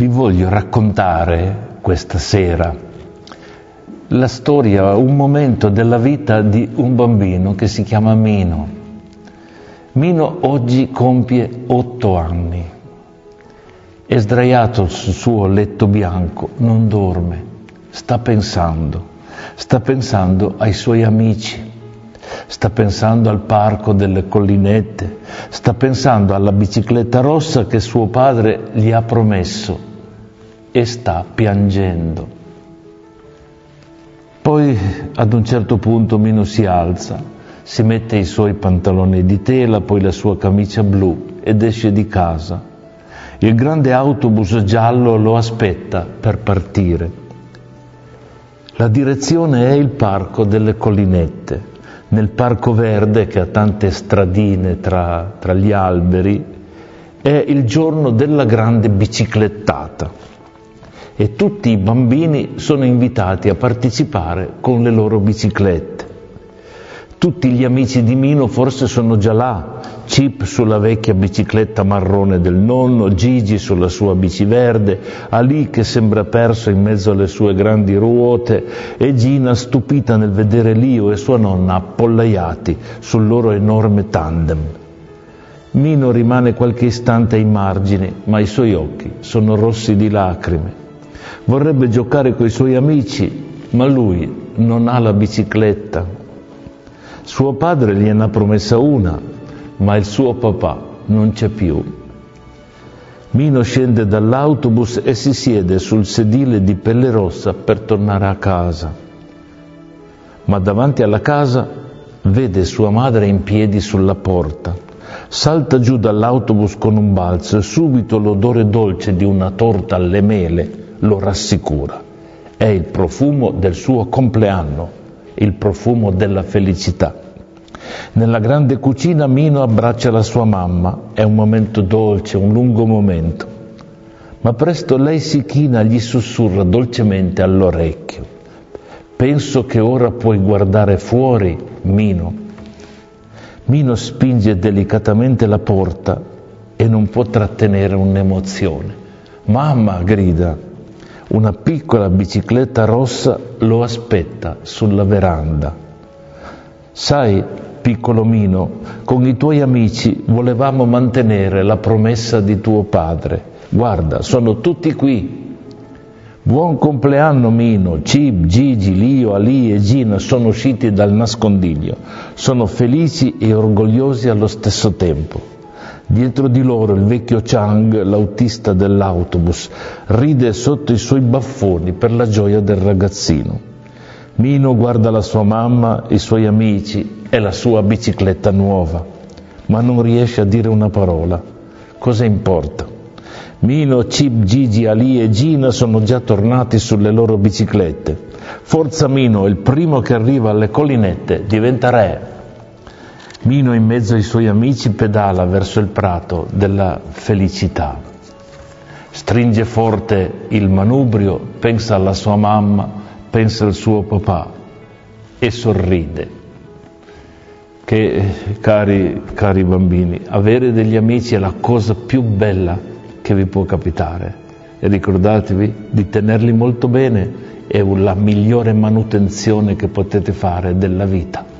vi voglio raccontare questa sera la storia, un momento della vita di un bambino che si chiama Mino. Mino oggi compie 8 anni. È sdraiato sul suo letto bianco, non dorme, sta pensando ai suoi amici, sta pensando al parco delle collinette, sta pensando alla bicicletta rossa che suo padre gli ha promesso e sta piangendo. Poi ad un certo punto Mino si alza, si mette i suoi pantaloni di tela, poi la sua camicia blu ed esce di casa. Il grande autobus giallo lo aspetta per partire. La direzione è il parco delle collinette. Nel parco verde, che ha tante stradine tra gli alberi, è il giorno della grande biciclettata e tutti i bambini sono invitati a partecipare con le loro biciclette. Tutti gli amici di Mino forse sono già là, Chip sulla vecchia bicicletta marrone del nonno, Gigi sulla sua bici verde, Ali che sembra perso in mezzo alle sue grandi ruote e Gina stupita nel vedere Lio e sua nonna appollaiati sul loro enorme tandem. Mino rimane qualche istante ai margini, ma i suoi occhi sono rossi di lacrime. Vorrebbe giocare coi suoi amici, ma lui non ha la bicicletta. Suo padre gliene ha promessa una, ma il suo papà non c'è più. Mino scende dall'autobus e si siede sul sedile di pelle rossa per tornare a casa. Ma davanti alla casa vede sua madre in piedi sulla porta. Salta giù dall'autobus con un balzo e subito l'odore dolce di una torta alle mele lo rassicura. È il profumo del suo compleanno, il profumo della felicità. Nella grande cucina Mino abbraccia la sua mamma, è un momento dolce, un lungo momento, ma presto lei si china e gli sussurra dolcemente all'orecchio: penso che ora puoi guardare fuori, Mino. Mino spinge delicatamente la porta e non può trattenere un'emozione. Mamma, grida. Una piccola bicicletta rossa lo aspetta sulla veranda. Sai, piccolo Mino, con i tuoi amici volevamo mantenere la promessa di tuo padre. Guarda, sono tutti qui. Buon compleanno, Mino. Chip, Gigi, Lio, Ali e Gina sono usciti dal nascondiglio. Sono felici e orgogliosi allo stesso tempo. Dietro di loro il vecchio Chang, l'autista dell'autobus, ride sotto i suoi baffoni per la gioia del ragazzino. Mino guarda la sua mamma, i suoi amici e la sua bicicletta nuova, ma non riesce a dire una parola. Cosa importa? Mino, Chip, Gigi, Ali e Gina sono già tornati sulle loro biciclette. Forza Mino, il primo che arriva alle collinette diventa re. Mino in mezzo ai suoi amici pedala verso il prato della felicità. Stringe forte il manubrio, pensa alla sua mamma, pensa al suo papà e sorride. Che, cari bambini, avere degli amici è la cosa più bella che vi può capitare. E ricordatevi di tenerli molto bene, è la migliore manutenzione che potete fare della vita.